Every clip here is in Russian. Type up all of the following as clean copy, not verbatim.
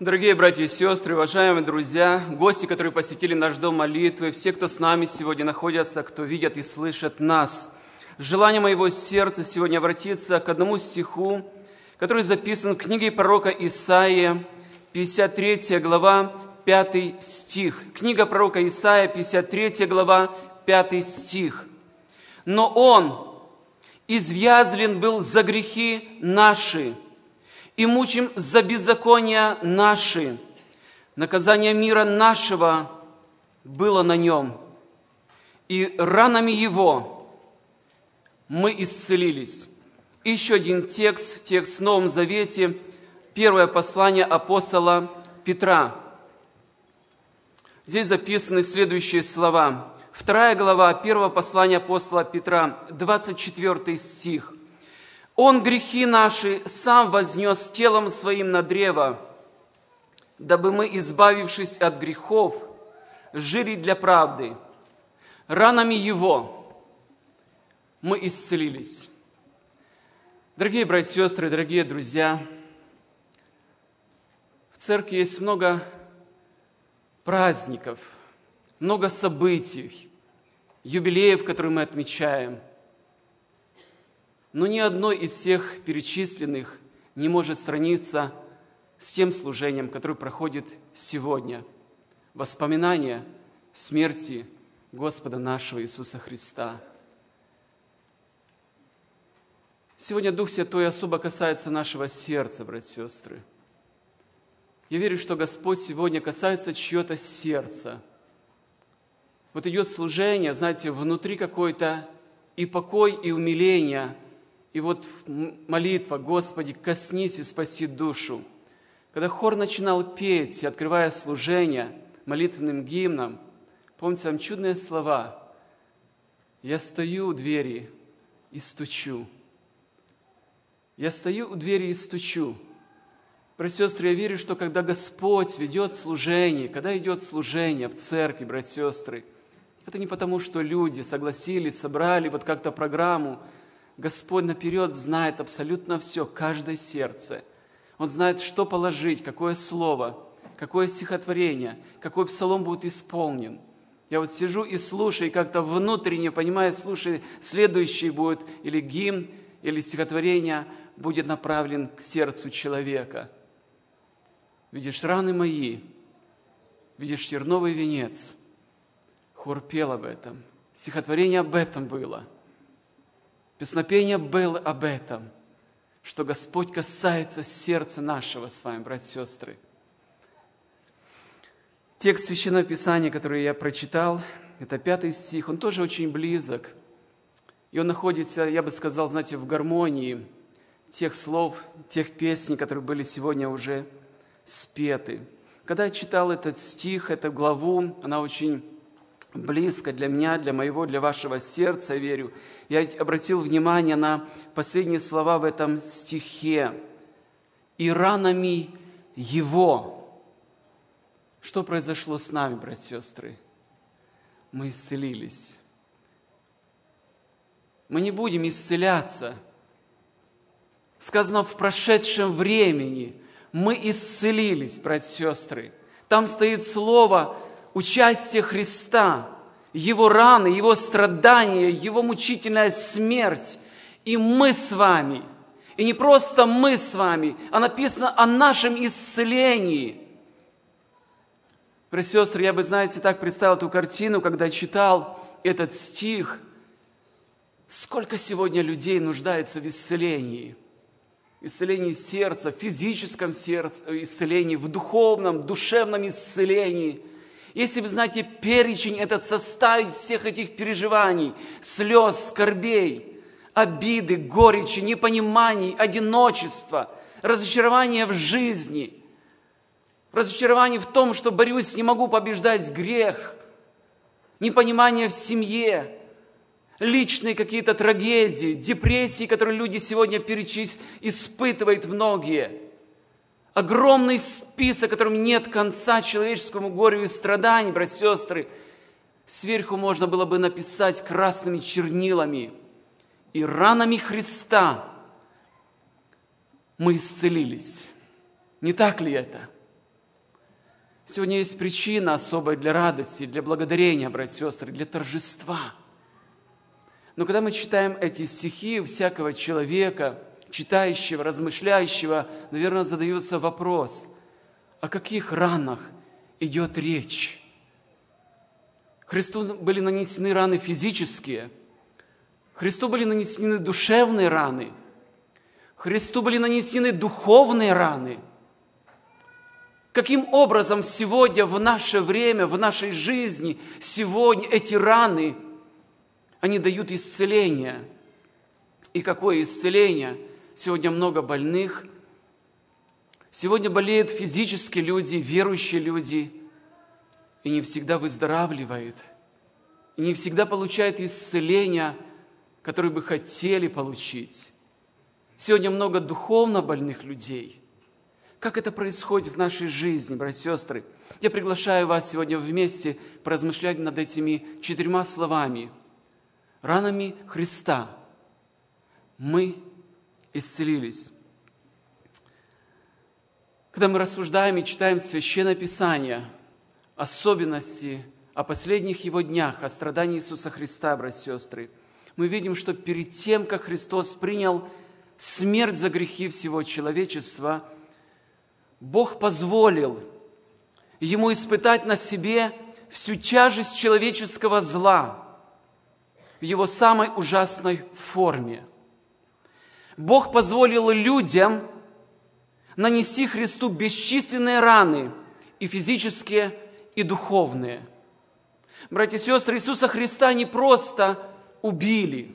Дорогие братья и сестры, уважаемые друзья, гости, которые посетили наш дом молитвы, все, кто с нами сегодня находятся, кто видят и слышат нас. Желание моего сердца сегодня обратиться к одному стиху, который записан в книге пророка Исаии, 53 глава, 5 стих. Книга пророка Исаия, 53 глава, 5 стих. «Но Он извязлен был за грехи наши, и мучим за беззакония наши. Наказание мира нашего было на Нем, и ранами Его мы исцелились». И еще один текст в Новом Завете, первое послание апостола Петра. Здесь записаны следующие слова. 2 глава первого послания апостола Петра, 24 стих. «Он грехи наши сам вознес телом своим на древо, дабы мы, избавившись от грехов, жили для правды. Ранами Его мы исцелились». Дорогие братья и сестры, дорогие друзья, в церкви есть много праздников, много событий, юбилеев, которые мы отмечаем. Но ни одно из всех перечисленных не может сравниться с тем служением, которое проходит сегодня. Воспоминание смерти Господа нашего Иисуса Христа. Сегодня Дух Святой особо касается нашего сердца, братья и сестры. Я верю, что Господь сегодня касается чьего-то сердца. Вот идет служение, знаете, внутри какой-то и покой, и умиление, и вот молитва: «Господи, коснись и спаси душу». Когда хор начинал петь, открывая служение молитвенным гимном, помните, там чудные слова: «Я стою у двери и стучу». Я стою у двери и стучу. Братья и сестры, я верю, что когда Господь ведет служение, когда идет служение в церкви, братья и сестры, это не потому, что люди согласились, собрали вот как-то программу. Господь наперед знает абсолютно все, каждое сердце. Он знает, что положить, какое слово, какое стихотворение, какой псалом будет исполнен. Я вот сижу и слушаю, и как-то внутренне понимаю, слушаю, следующий будет или гимн, или стихотворение будет направлен к сердцу человека. «Видишь раны мои, видишь терновый венец». Хор пел об этом, стихотворение об этом было, песнопение было об этом, что Господь касается сердца нашего с вами, братья и сестры. Текст Священного Писания, который я прочитал, это 5 стих, он тоже очень близок. И он находится, я бы сказал, знаете, в гармонии тех слов, тех песней, которые были сегодня уже спеты. Когда я читал этот стих, эту главу, она очень близко для меня, для моего, для вашего сердца, я верю. Я обратил внимание на последние слова в этом стихе. «И ранами Его». Что произошло с нами, братья и сестры? Мы исцелились. Мы не будем исцеляться. Сказано в прошедшем времени. Мы исцелились, братья и сестры. Там стоит слово участие Христа, Его раны, Его страдания, Его мучительная смерть. И мы с вами. И не просто мы с вами, а написано о нашем исцелении. Братья и сестры, я бы, знаете, так представил эту картину, когда читал этот стих. Сколько сегодня людей нуждается в исцелении? Исцелении сердца, в физическом исцелении, в духовном, душевном исцелении. Если бы, знаете, перечень этот составить всех этих переживаний, слез, скорбей, обиды, горечи, непониманий, одиночества, разочарования в жизни, разочарование в том, что борюсь, не могу побеждать грех, непонимание в семье, личные какие-то трагедии, депрессии, которые люди сегодня испытывают многие. Огромный список, которым нет конца человеческому горю и страданию, братья и сестры. Сверху можно было бы написать красными чернилами: «И ранами Христа мы исцелились». Не так ли это? Сегодня есть причина особая для радости, для благодарения, братья и сестры, для торжества. Но когда мы читаем эти стихи, у всякого человека, читающего, размышляющего, наверное, задается вопрос, о каких ранах идет речь? Христу были нанесены раны физические, Христу были нанесены душевные раны, Христу были нанесены духовные раны. Каким образом сегодня, в наше время, в нашей жизни, сегодня эти раны, они дают исцеление? И какое исцеление? Сегодня много больных. Сегодня болеют физически люди, верующие люди, и не всегда выздоравливают, и не всегда получают исцеление, которое бы хотели получить. Сегодня много духовно больных людей. Как это происходит в нашей жизни, братья и сестры? Я приглашаю вас сегодня вместе поразмышлять над этими 4 словами. Ранами Христа мы исцелились. Когда мы рассуждаем и читаем Священное Писание, особенности о последних Его днях, о страдании Иисуса Христа, братья и сестры, мы видим, что перед тем, как Христос принял смерть за грехи всего человечества, Бог позволил Ему испытать на себе всю тяжесть человеческого зла в его самой ужасной форме. Бог позволил людям нанести Христу бесчисленные раны, и физические, и духовные. Братья и сестры, Иисуса Христа не просто убили.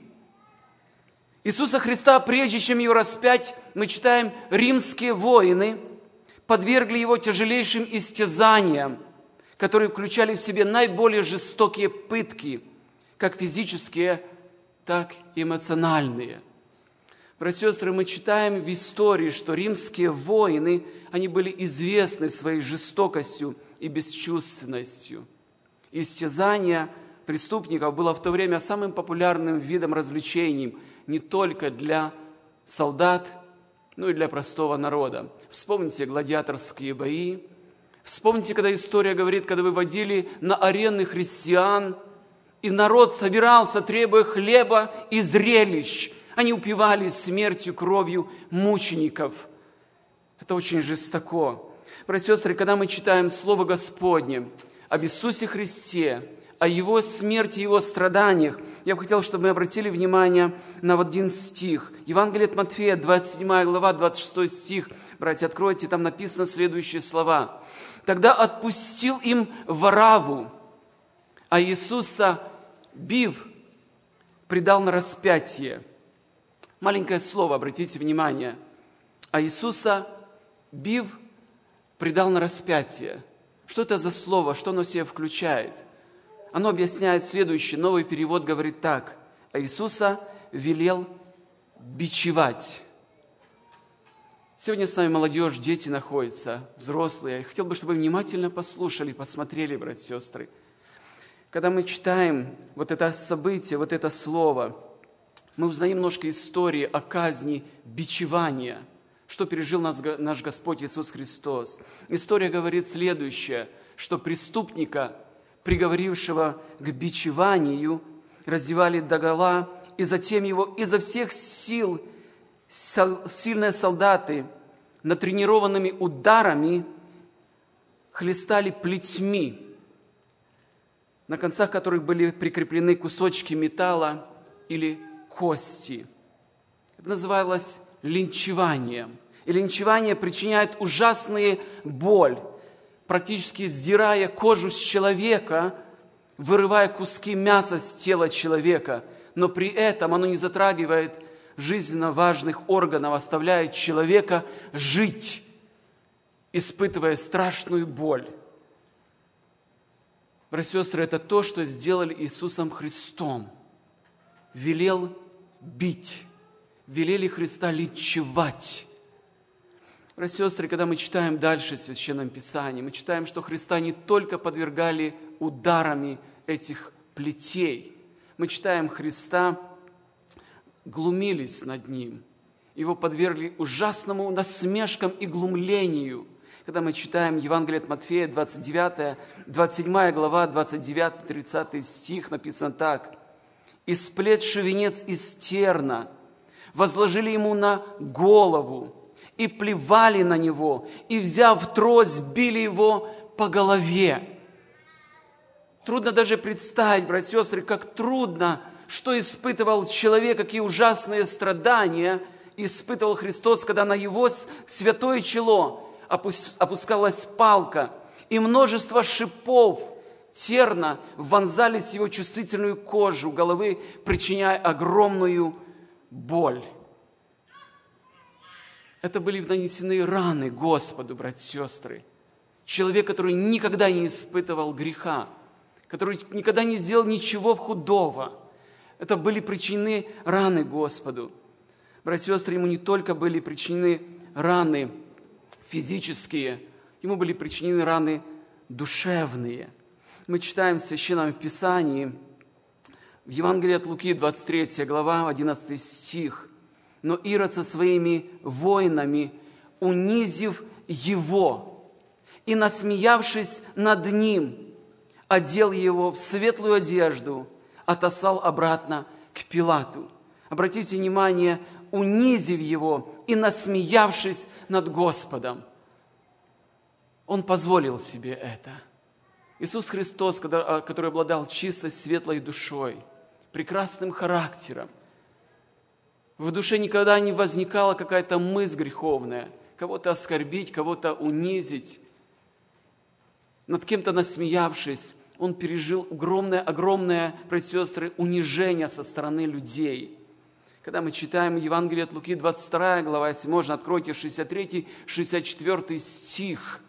Иисуса Христа, прежде чем Его распять, мы читаем, римские воины подвергли Его тяжелейшим истязаниям, которые включали в себе наиболее жестокие пытки, как физические, так и эмоциональные. Братья и сестры, мы читаем в истории, что римские воины, они были известны своей жестокостью и бесчувственностью. Истязание преступников было в то время самым популярным видом развлечений не только для солдат, но и для простого народа. Вспомните гладиаторские бои. Вспомните, когда история говорит, когда выводили на арены христиан, и народ собирался, требуя хлеба и зрелищ. Они упивались смертью, кровью мучеников. Это очень жестоко. Братья и сестры, когда мы читаем Слово Господне об Иисусе Христе, о Его смерти, Его страданиях, я бы хотел, чтобы мы обратили внимание на один стих. Евангелие от Матфея, 27 глава, 26 стих. Братья, откройте, там написано следующие слова. «Тогда отпустил им Варавву, а Иисуса, бив, предал на распятие». Маленькое слово, обратите внимание. «А Иисуса, бив, предал на распятие». Что это за слово? Что оно в себя включает? Оно объясняет следующее. Новый перевод говорит так. «А Иисуса велел бичевать». Сегодня с нами молодежь, дети находятся, взрослые. Я хотел бы, чтобы вы внимательно послушали, посмотрели, братья и сестры. Когда мы читаем вот это событие, вот это слово, мы узнаем немножко истории о казни бичевания, что пережил наш Господь Иисус Христос. История говорит следующее, что преступника, приговорившего к бичеванию, раздевали догола, и затем его изо всех сил сильные солдаты натренированными ударами хлестали плетьми, на концах которых были прикреплены кусочки металла или кости. Это называлось линчеванием. И линчевание причиняет ужасную боль, практически сдирая кожу с человека, вырывая куски мяса с тела человека. Но при этом оно не затрагивает жизненно важных органов, оставляет человека жить, испытывая страшную боль. Братья и сестры, это то, что сделали Иисусом Христом. Велел бить, велели Христа линчевать. Братья и сестры, когда мы читаем дальше в Священном Писании, мы читаем, что Христа не только подвергали ударами этих плетей. Мы читаем, Христа глумились над Ним. Его подвергли ужасному насмешкам и глумлению. Когда мы читаем Евангелие от Матфея, 27 глава, 29-30 стих, написано так. «И сплетши венец из терна, возложили ему на голову, и плевали на него, и, взяв трость, били его по голове». Трудно даже представить, братья и сестры, как трудно, что испытывал человек, какие ужасные страдания испытывал Христос, когда на его святое чело опускалась палка, и множество шипов терна вонзались в его чувствительную кожу головы, причиняя огромную боль. Это были нанесены раны Господу, братья и сестры. Человек, который никогда не испытывал греха, который никогда не сделал ничего худого. Это были причинены раны Господу. Братья и сестры, ему не только были причинены раны физические, ему были причинены раны душевные. Мы читаем в Священном Писании, в Евангелии от Луки, 23 глава, 11 стих. «Но Ирод со своими воинами, унизив его и насмеявшись над ним, одел его в светлую одежду, отослал обратно к Пилату». Обратите внимание, унизив его и насмеявшись над Господом. Он позволил себе это. Иисус Христос, который обладал чистой, светлой душой, прекрасным характером, в душе никогда не возникала какая-то мысль греховная, кого-то оскорбить, кого-то унизить. Над кем-то насмеявшись, он пережил огромное, братья и сестры, унижение со стороны людей. Когда мы читаем Евангелие от Луки, 22 глава, если можно, откройте 63-64 стих.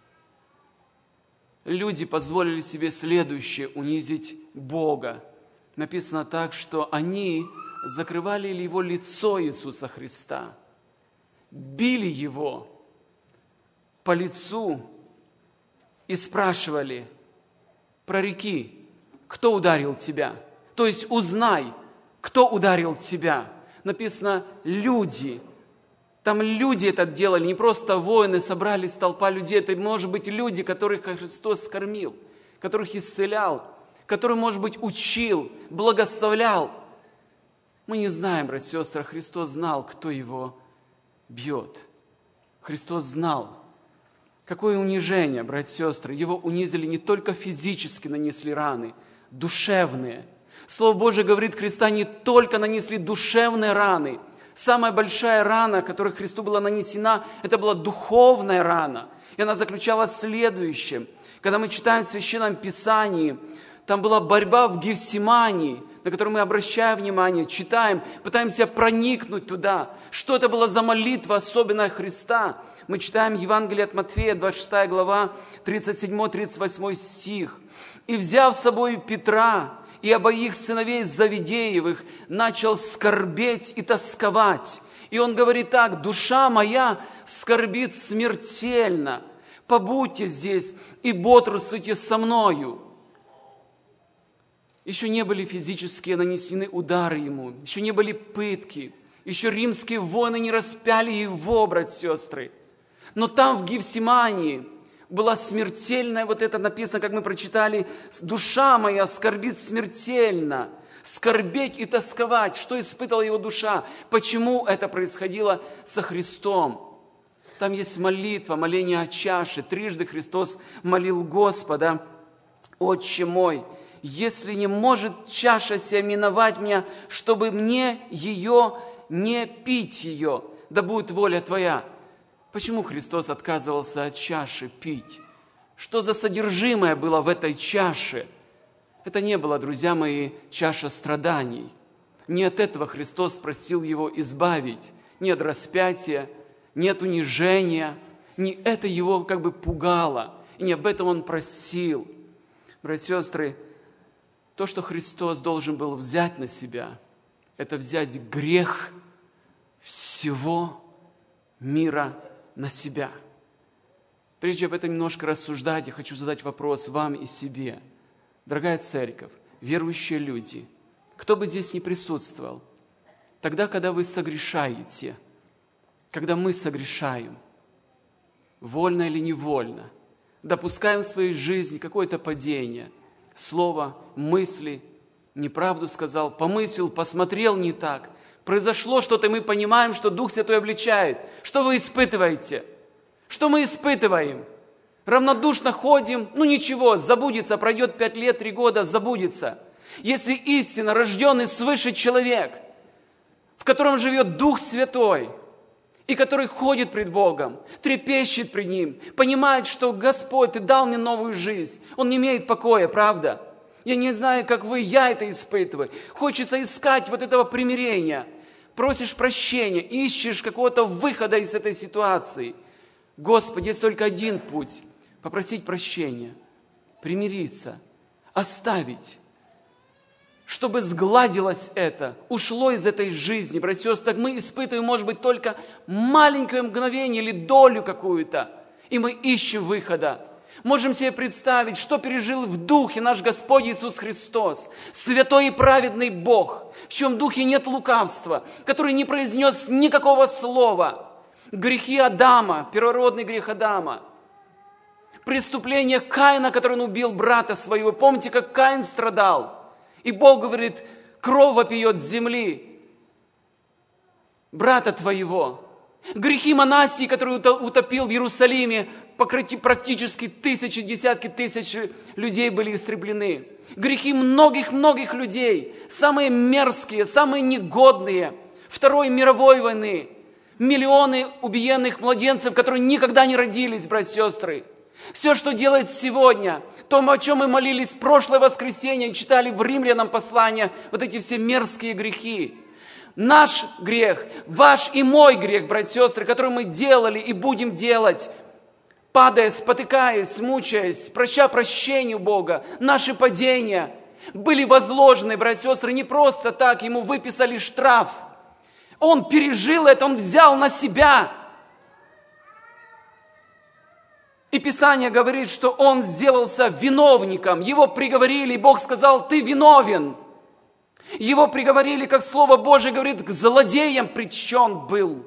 Люди позволили себе следующее: унизить Бога. Написано так, что они закрывали его лицо Иисуса Христа, били его по лицу и спрашивали: прореки, кто ударил тебя? То есть узнай, кто ударил тебя. Написано люди. Там люди это делали, не просто воины, собрались толпа людей. Это, может быть, люди, которых Христос кормил, которых исцелял, которых, может быть, учил, благословлял. Мы не знаем, братья и сестры, Христос знал, кто его бьет. Христос знал, какое унижение, братья и сестры. Его унизили не только физически, нанесли раны, душевные. Слово Божие говорит, Христа не только нанесли душевные раны. Самая большая рана, которая Христу была нанесена, это была духовная рана. И она заключалась в следующем. Когда мы читаем в Священном Писании, там была борьба в Гефсимании, на которую мы обращаем внимание, читаем, пытаемся проникнуть туда. Что это была за молитва особенная Христа? Мы читаем Евангелие от Матфея, 26 глава, 37-38 стих. «И, взяв с собой Петра и обоих сыновей Завидеевых, начал скорбеть и тосковать. И он говорит так: душа моя скорбит смертельно. Побудьте здесь и бодрствуйте со мною». Еще не были физически нанесены удары ему, еще не были пытки, еще римские воины не распяли его, братья и сестры. Но там, в Гефсимании, была смертельная, вот это написано, как мы прочитали: «Душа моя скорбит смертельно». Скорбеть и тосковать, что испытала его душа, почему это происходило со Христом. Там есть молитва, моление о чаше. Трижды Христос молил Господа: «Отче мой, если не может чаша сия миновать меня, чтобы мне ее не пить ее, да будет воля Твоя». Почему Христос отказывался от чаши пить? Что за содержимое было в этой чаше? Это не было, друзья мои, чаша страданий. Не от этого Христос просил его избавить. Не от распятия, не от унижения. Не это его как бы пугало. И не об этом он просил. Братья и сестры, то, что Христос должен был взять на себя, это взять грех всего мира на себя. Прежде об этом немножко рассуждать, я хочу задать вопрос вам и себе. Дорогая церковь, верующие люди, кто бы здесь ни присутствовал, тогда, когда вы согрешаете, когда мы согрешаем, вольно или невольно, допускаем в своей жизни какое-то падение, слово, мысли, неправду сказал, помыслил, посмотрел не так, произошло что-то, и мы понимаем, что Дух Святой обличает. Что вы испытываете? Что мы испытываем? Равнодушно ходим, ничего, забудется, пройдет 5 лет, 3 года, забудется. Если истинно рожденный свыше человек, в котором живет Дух Святой, и который ходит пред Богом, трепещет пред Ним, понимает, что Господь, Ты дал мне новую жизнь, он не имеет покоя, правда? Я не знаю, как вы, я это испытываю. Хочется искать вот этого примирения. Просишь прощения, ищешь какого-то выхода из этой ситуации. Господи, есть только один путь – попросить прощения, примириться, оставить, чтобы сгладилось это, ушло из этой жизни. Братья и сестры, так мы испытываем, может быть, только маленькое мгновение или долю какую-то, и мы ищем выхода. Можем себе представить, что пережил в духе наш Господь Иисус Христос, святой и праведный Бог, в чьем духе нет лукавства, который не произнес никакого слова. Грехи Адама, первородный грех Адама, преступление Каина, который он убил брата своего. Помните, как Каин страдал? И Бог говорит, кровь вопиет с земли брата твоего. Грехи Манасии, который утопил в Иерусалиме, практически тысячи, десятки тысяч людей были истреблены. Грехи многих людей, самые мерзкие, самые негодные, Второй мировой войны, миллионы убиенных младенцев, которые никогда не родились, братья и сестры. Все, что делает сегодня, то, о чем мы молились в прошлое воскресенье, читали в Римлянам послание, вот эти все мерзкие грехи. Наш грех, ваш и мой грех, братья и сестры, который мы делали и будем делать, падая, спотыкаясь, мучаясь, прося прощения у Бога, наши падения были возложены, братья и сестры, не просто так, ему выписали штраф. Он пережил это, он взял на себя. И Писание говорит, что он сделался виновником. Его приговорили, и Бог сказал, ты виновен. Его приговорили, как Слово Божие говорит, к злодеям причтен был.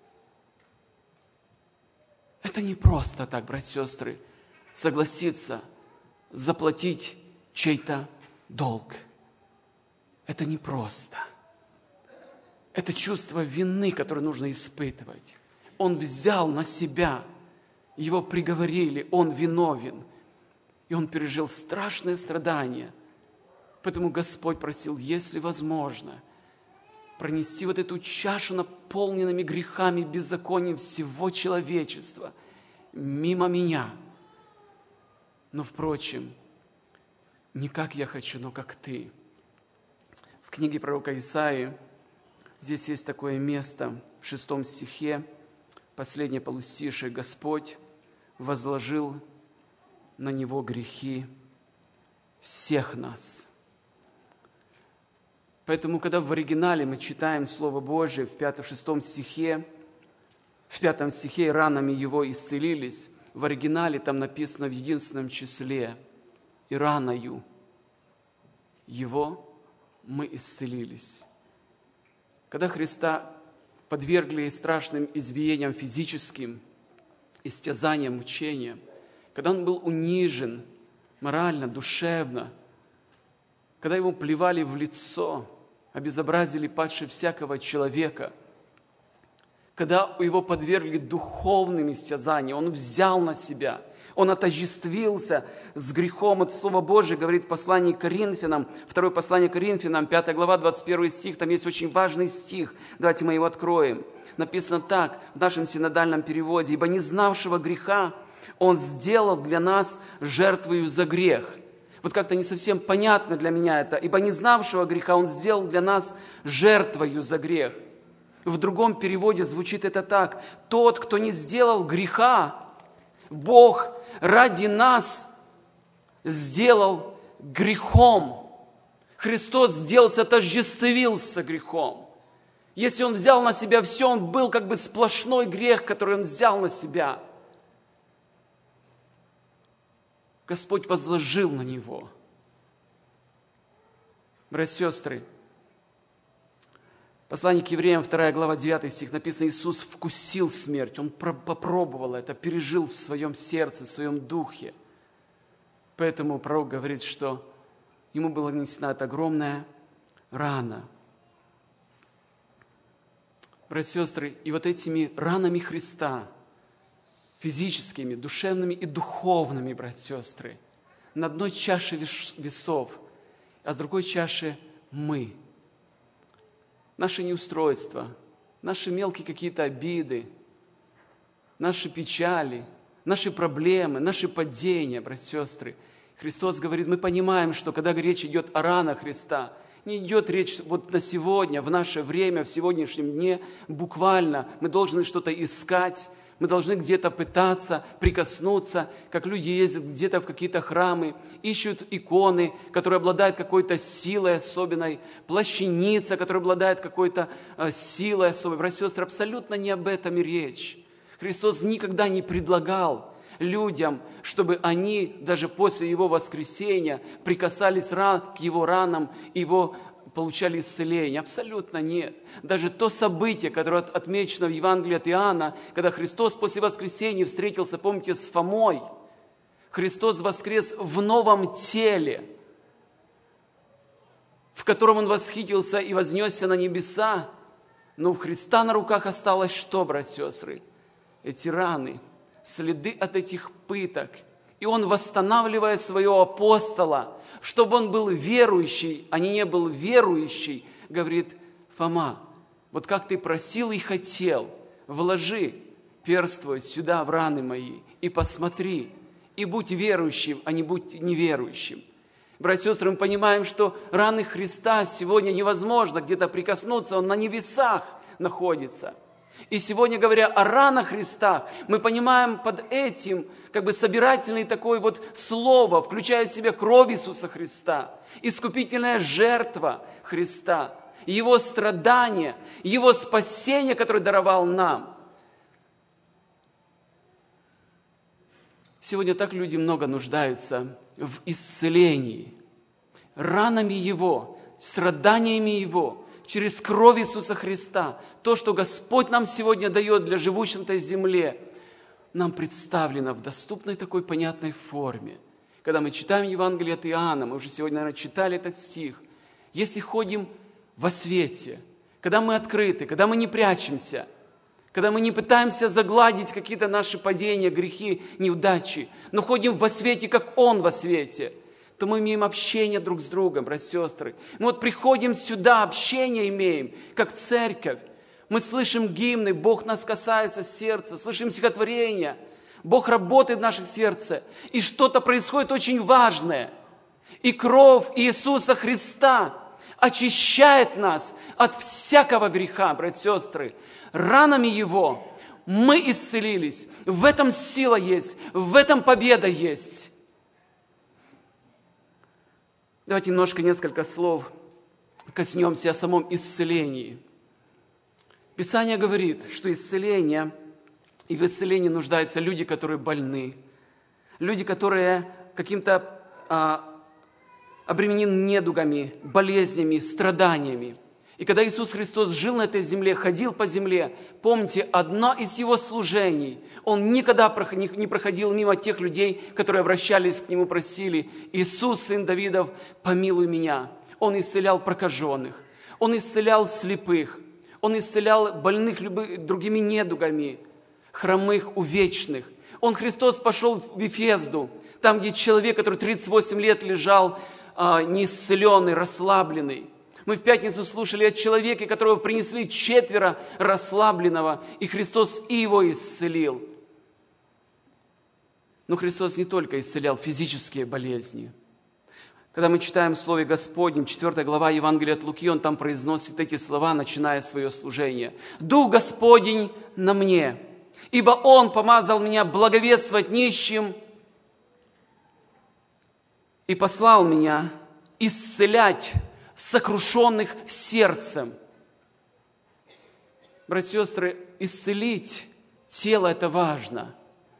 Это не просто так, братья и сестры, согласиться заплатить чей-то долг. Это не просто. Это чувство вины, которое нужно испытывать. Он взял на себя. Его приговорили, он виновен. И он пережил страшное страдание. Поэтому Господь просил, если возможно, пронести вот эту чашу, наполненными грехами и беззаконием всего человечества, мимо меня. Но, впрочем, не как я хочу, но как ты. В книге пророка Исаии, здесь есть такое место, в 6 стихе, последнее полустишее, Господь возложил на него грехи всех нас. Поэтому, когда в оригинале мы читаем Слово Божие в 5-6 стихе, в 5 стихе ранами его исцелились, в оригинале там написано в единственном числе и раною его мы исцелились. Когда Христа подвергли страшным избиениям физическим, истязаниям, мучениям, когда он был унижен морально, душевно, когда ему плевали в лицо, обезобразили падши всякого человека, когда его подвергли духовным истязаниям, он взял на себя, он отождествился с грехом. Это Слово Божие говорит в послании к Коринфянам, 2 послание к Коринфянам, 5 глава, 21 стих, там есть очень важный стих, давайте мы его откроем. Написано так, в нашем синодальном переводе, «Ибо не знавшего греха Он сделал для нас жертвою за грех». Вот как-то не совсем понятно для меня это. «Ибо не знавшего греха Он сделал для нас жертвою за грех». В другом переводе звучит это так. «Тот, кто не сделал греха, Бог ради нас сделал грехом». Христос сделался, отождествился грехом. Если Он взял на себя все, Он был как бы сплошной грех, который Он взял на себя. Господь возложил на Него. Братья и сестры, Послание к евреям, 2 глава, 9 стих, написано: Иисус вкусил смерть, Он попробовал это, пережил в своем сердце, в своем духе. Поэтому пророк говорит, что Ему была нанесена эта огромная рана. Братья и сестры, и вот этими ранами Христа, физическими, душевными и духовными, братья и сестры, на одной чаше весов, а с другой чаши мы. Наши неустройства, наши мелкие какие-то обиды, наши печали, наши проблемы, наши падения, братья и сестры. Христос говорит, мы понимаем, что когда речь идет о ранах Христа, не идет речь вот на сегодня, в наше время, в сегодняшнем дне, буквально мы должны что-то искать, мы должны где-то пытаться прикоснуться, как люди ездят где-то в какие-то храмы, ищут иконы, которые обладают какой-то силой особенной, плащаница, которая обладает какой-то силой особой. Братья и сестры, абсолютно не об этом и речь. Христос никогда не предлагал людям, чтобы они даже после Его воскресения прикасались к Его ранам, Его получали исцеление. Абсолютно нет. Даже то событие, которое отмечено в Евангелии от Иоанна, когда Христос после воскресения встретился, помните, с Фомой. Христос воскрес в новом теле, в котором Он восхитился и вознесся на небеса. Но у Христа на руках осталось что, братья и сестры? Эти раны, следы от этих пыток. И Он, восстанавливая своего апостола, чтобы он был верующий, а не был верующий, говорит: Фома, вот как ты просил и хотел, вложи перст твой сюда в раны мои и посмотри, и будь верующим, а не будь неверующим. Братья и сестры, мы понимаем, что раны Христа сегодня невозможно где-то прикоснуться, Он на небесах находится. И сегодня, говоря о ранах Христа, мы понимаем под этим как бы собирательное такое вот слово, включая в себя кровь Иисуса Христа, искупительная жертва Христа, Его страдания, Его спасение, которое даровал нам. Сегодня так люди много нуждаются в исцелении. Ранами Его, страданиями Его, через кровь Иисуса Христа, то, что Господь нам сегодня дает для живущих на этой земле, нам представлено в доступной такой понятной форме. Когда мы читаем Евангелие от Иоанна, мы уже сегодня, наверное, читали этот стих, если ходим во свете, когда мы открыты, когда мы не прячемся, когда мы не пытаемся загладить какие-то наши падения, грехи, неудачи, но ходим во свете, как Он во свете, то мы имеем общение друг с другом, братья и сестры. Мы вот приходим сюда, общение имеем, как церковь. Мы слышим гимны, Бог нас касается сердца, слышим стихотворения, Бог работает в нашем сердце, и что-то происходит очень важное. И кровь Иисуса Христа очищает нас от всякого греха, братья и сестры. Ранами Его мы исцелились. В этом сила есть, в этом победа есть. Давайте несколько слов коснемся о самом исцелении. Писание говорит, что исцеление, и в исцелении нуждаются люди, которые больны, люди, которые каким-то обременены недугами, болезнями, страданиями. И когда Иисус Христос жил на этой земле, ходил по земле, помните, одно из Его служений, Он никогда не проходил мимо тех людей, которые обращались к Нему, просили: Иисус, Сын Давидов, помилуй меня. Он исцелял прокаженных, Он исцелял слепых, Он исцелял больных другими недугами, хромых, увечных. Христос пошел в Вифезду, там, где человек, который 38 лет лежал неисцеленный, расслабленный. Мы в пятницу слушали о человеке, которого принесли 4 расслабленного, и Христос и его исцелил. Но Христос не только исцелял физические болезни. Когда мы читаем в Слове Господнем, 4 глава Евангелия от Луки, Он там произносит эти слова, начиная свое служение. «Дух Господень на мне, ибо Он помазал меня благовествовать нищим и послал меня исцелять сокрушенных сердцем». Братья и сестры, исцелить тело – это важно.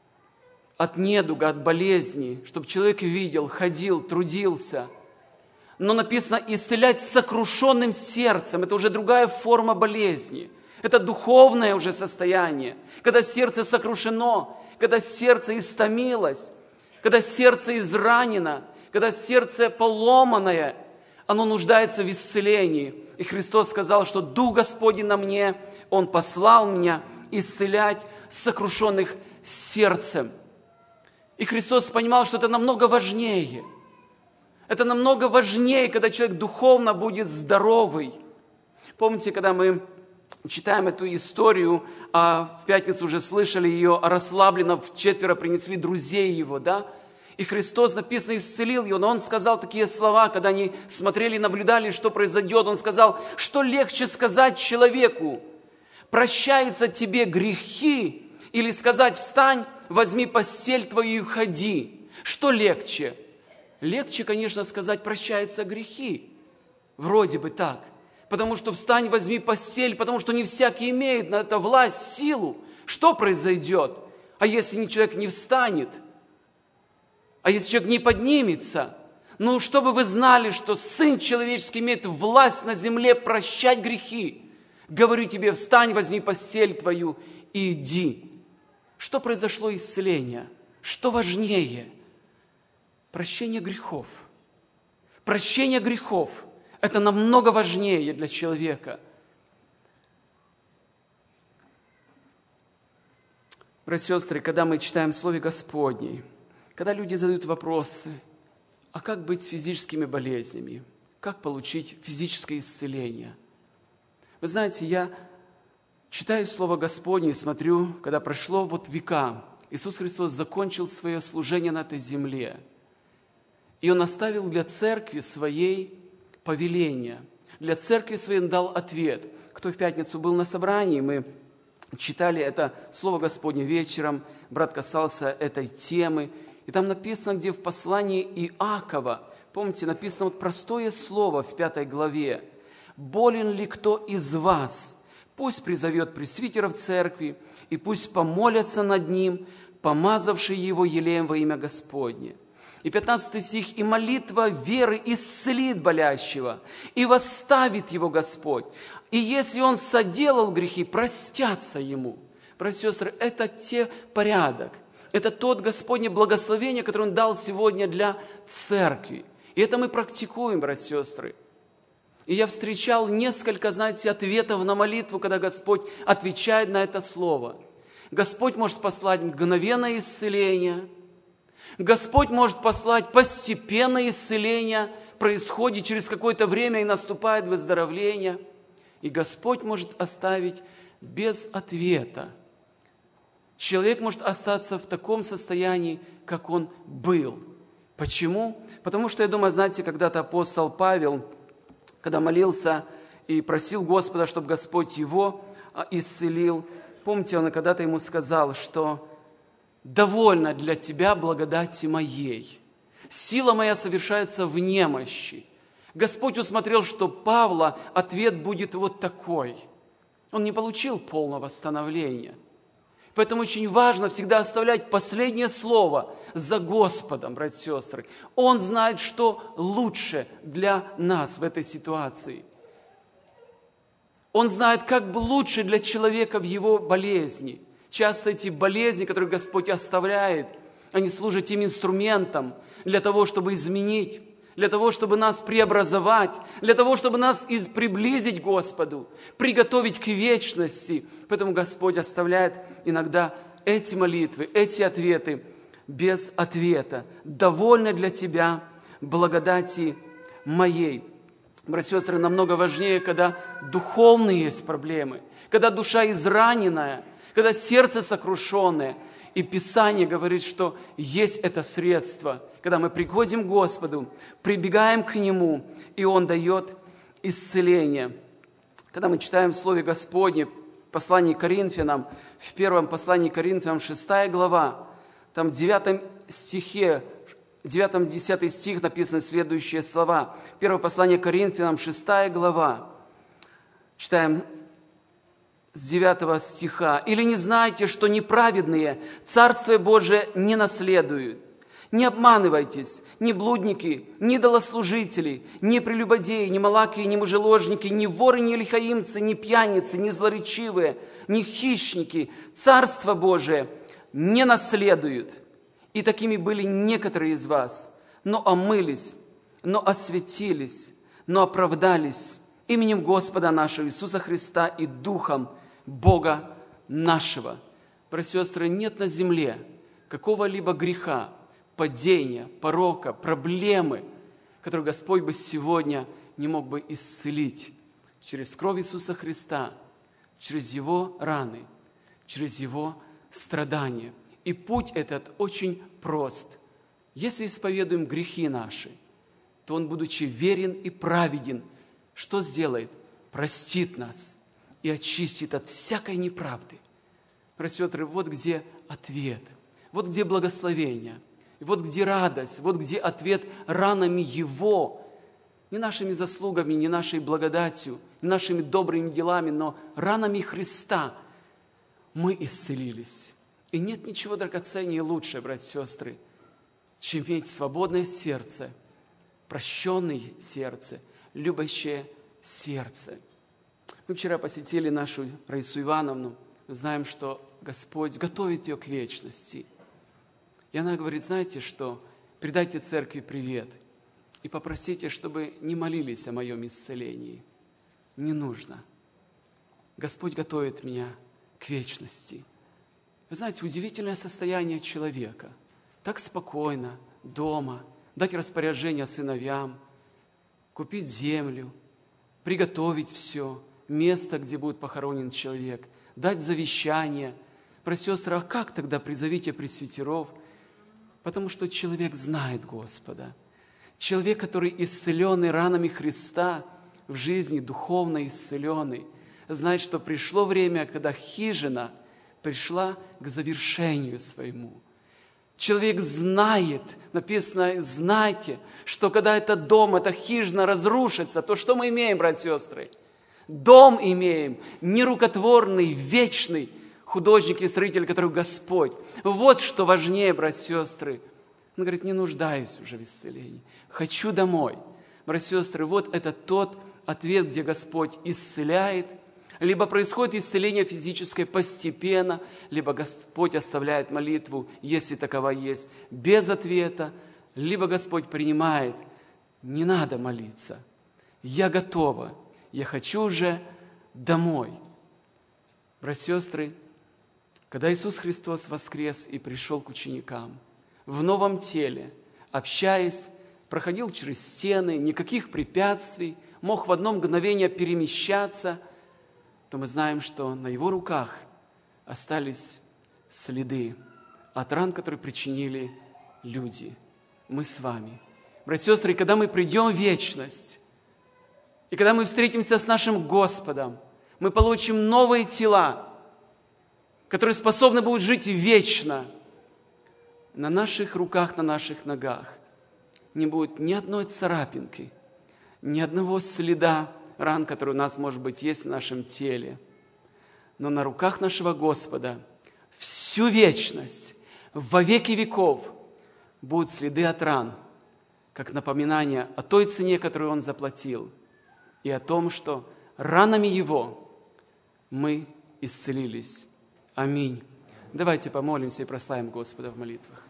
От недуга, от болезни, чтобы человек видел, ходил, трудился. Но написано исцелять сокрушенным сердцем. Это уже другая форма болезни. Это духовное уже состояние. Когда сердце сокрушено, когда сердце истомилось, когда сердце изранено, когда сердце поломанное, оно нуждается в исцелении. И Христос сказал, что Дух Господень на мне, Он послал меня исцелять сокрушенных сердцем. И Христос понимал, что это намного важнее. Это намного важнее, когда человек духовно будет здоровый. Помните, когда мы читаем эту историю, в пятницу уже слышали ее, расслабленно вчетверо принесли друзей его, да? И Христос, написано, исцелил его, но Он сказал такие слова, когда они смотрели и наблюдали, что произойдет. Он сказал, что легче сказать человеку: прощаются тебе грехи, или сказать: встань, возьми постель твою и ходи. Что легче? Легче, конечно, сказать: прощаются грехи. Вроде бы так. Потому что встань, возьми постель, потому что не всякий имеет на это власть, силу. Что произойдет? А если человек не встанет? А если человек не поднимется? Ну, чтобы вы знали, что Сын Человеческий имеет власть на земле прощать грехи. Говорю тебе: встань, возьми постель твою и иди. Что произошло исцеление? Что важнее? Прощение грехов. Прощение грехов – это намного важнее для человека. Братья и сестры, когда мы читаем Слово Господне, когда люди задают вопросы: а как быть с физическими болезнями? Как получить физическое исцеление? Вы знаете, я читаю Слово Господне и смотрю, когда прошло века, Иисус Христос закончил свое служение на этой земле. И Он оставил для церкви своей повеление. Для церкви своей Он дал ответ. Кто в пятницу был на собрании, мы читали это Слово Господне вечером, брат касался этой темы. И там написано, где в послании Иакова, помните, написано простое слово в 5 главе. «Болен ли кто из вас? Пусть призовет пресвитеров церкви, и пусть помолятся над ним, помазавшие его елеем во имя Господне». И 15 стих: «И молитва веры исцелит болящего, и восставит его Господь. И если он соделал грехи, простятся ему». Братья и сестры, это порядок, это тот Господне благословение, которое Он дал сегодня для церкви. И это мы практикуем, братья и сестры. И я встречал несколько, ответов на молитву, когда Господь отвечает на это слово. Господь может послать мгновенное исцеление. Господь может послать постепенное исцеление, происходит через какое-то время и наступает выздоровление. И Господь может оставить без ответа. Человек может остаться в таком состоянии, как он был. Почему? Потому что, я думаю, когда-то апостол Павел, когда молился и просил Господа, чтобы Господь его исцелил, помните, он когда-то ему сказал, что «довольно для тебя благодати моей. Сила моя совершается в немощи». Господь усмотрел, что Павла ответ будет такой. Он не получил полного восстановления. Поэтому очень важно всегда оставлять последнее слово за Господом, братья и сестры. Он знает, что лучше для нас в этой ситуации. Он знает, как бы лучше для человека в его болезни. Часто эти болезни, которые Господь оставляет, они служат тем инструментом для того, чтобы изменить, для того, чтобы нас преобразовать, для того, чтобы нас приблизить к Господу, приготовить к вечности. Поэтому Господь оставляет иногда эти молитвы, эти ответы без ответа. «Довольно для тебя благодати моей». Братья и сестры, намного важнее, когда духовные есть проблемы, когда душа израненная, когда сердце сокрушенное. И Писание говорит, что есть это средство, когда мы приходим к Господу, прибегаем к Нему, и Он дает исцеление. Когда мы читаем в Слове Господне, в послании к Коринфянам, в первом послании к Коринфянам, 6 глава, там в 9 стихе, 9-10 стих написаны следующие слова. Первое послание к Коринфянам, 6 глава. Читаем с 9 стиха. «Или не знаете, что неправедные Царствие Божие не наследуют? Не обманывайтесь, ни блудники, ни идолослужители, ни прелюбодеи, ни малаки, ни мужеложники, ни воры, ни лихаимцы, ни пьяницы, ни злоречивые, ни хищники Царство Божие не наследуют. И такими были некоторые из вас, но омылись, но осветились, но оправдались именем Господа нашего Иисуса Христа и Духом Бога нашего». Братья и сестры, нет на земле какого-либо греха, падения, порока, проблемы, которую Господь бы сегодня не мог бы исцелить через кровь Иисуса Христа, через Его раны, через Его страдания. И путь этот очень прост. Если исповедуем грехи наши, то Он, будучи верен и праведен, что сделает? Простит нас и очистит от всякой неправды. Братья и сестры, вот где ответ, вот где благословение, и вот где радость, вот где ответ ранами Его, не нашими заслугами, не нашей благодатью, не нашими добрыми делами, но ранами Христа мы исцелились. И нет ничего драгоценнее и лучше, братья и сестры, чем иметь свободное сердце, прощенное сердце, любящее сердце. Мы вчера посетили нашу Раису Ивановну, знаем, что Господь готовит ее к вечности. И она говорит, знаете что, передайте церкви привет и попросите, чтобы не молились о моем исцелении. Не нужно. Господь готовит меня к вечности. Вы знаете, удивительное состояние человека. Так спокойно, дома, дать распоряжение сыновьям, купить землю, приготовить все, место, где будет похоронен человек, дать завещание. Братья и сестры, а как тогда призовите пресвитеров? Потому что человек знает Господа. Человек, который исцеленный ранами Христа в жизни, духовно исцеленный, знает, что пришло время, когда хижина пришла к завершению своему. Человек знает, написано, знайте, что когда этот дом, эта хижина разрушится, то что мы имеем, братья и сестры? Дом имеем, нерукотворный, вечный, художник и строитель, который Господь. Вот что важнее, братья и сестры. Он говорит, не нуждаюсь уже в исцелении. Хочу домой. Братья и сестры, вот это тот ответ, где Господь исцеляет. Либо происходит исцеление физическое постепенно, либо Господь оставляет молитву, если такова есть, без ответа. Либо Господь принимает, не надо молиться. Я готова, я хочу уже домой. Братья и сестры, когда Иисус Христос воскрес и пришел к ученикам в новом теле, общаясь, проходил через стены, никаких препятствий, мог в одно мгновение перемещаться, то мы знаем, что на Его руках остались следы от ран, которые причинили люди. Мы с вами. Братья и сестры, когда мы придем в вечность, и когда мы встретимся с нашим Господом, мы получим новые тела, которые способны будут жить вечно. На наших руках, на наших ногах не будет ни одной царапинки, ни одного следа ран, которые у нас, может быть, есть в нашем теле. Но на руках нашего Господа всю вечность, во веки веков, будут следы от ран, как напоминание о той цене, которую Он заплатил, и о том, что ранами Его мы исцелились. Аминь. Давайте помолимся и прославим Господа в молитвах.